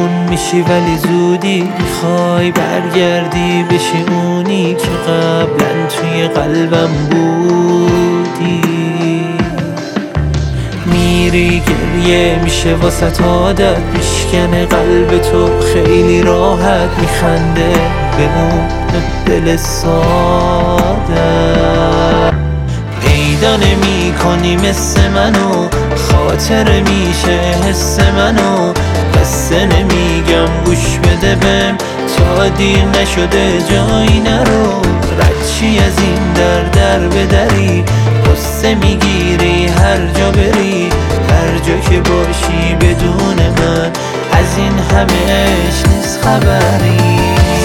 اون میشی ولی زودی میخوای برگردی بشی اونی که قبلا توی قلبم بودی. میری گریه میشه واسه عادت، میشکنه قلب تو خیلی راحت، میخنده به اون دل ساده. پیدا نمی کنی مثل منو، خاطر میشه حس منو، قصه نمیگم گوش بده بهم تا دیر نشده جایی نرو. ردچی از این در به دری، قصه میگیری هر جا بری، هر جا که باشی بدون من از این همه‌اش نیست خبری.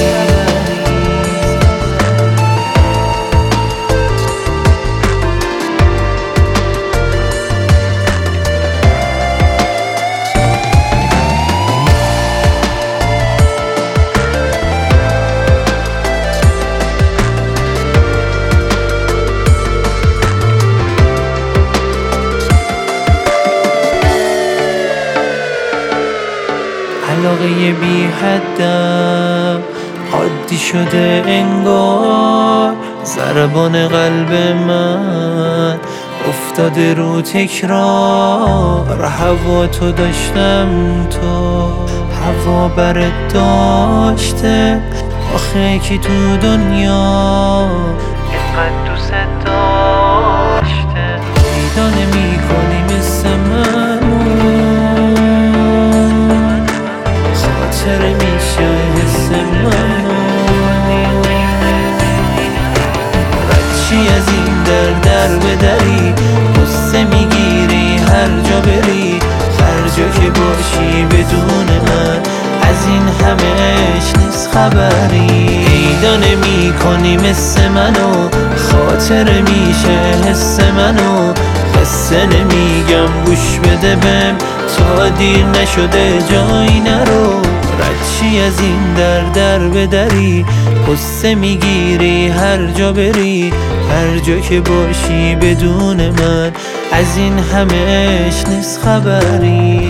علاقه بی حدم عادی شده انگار، ضربان قلب من افتاده رو تکرار. هوا تو داشتم تو هوا برت داشته، آخه کی تو دنیا اینقدر دوست داشته. پیدا نمی کنی مثل منو، خاطر میشه حس منو. ردچی از این در به دری، قصه میگیری هر جا بری، هر جا که باشی بدون من از این همه‌اش نیست خبری. پیدا نمی کنی مثل منو، خاطر میشه حس منو، قصه نمیگم گوش بده بهم تا دیر نشده جایی نرو. ردچی از این در به دری، قصه میگیری هر جا بری، هر جا که باشی بدون من از این همه‌اش نیست خبری.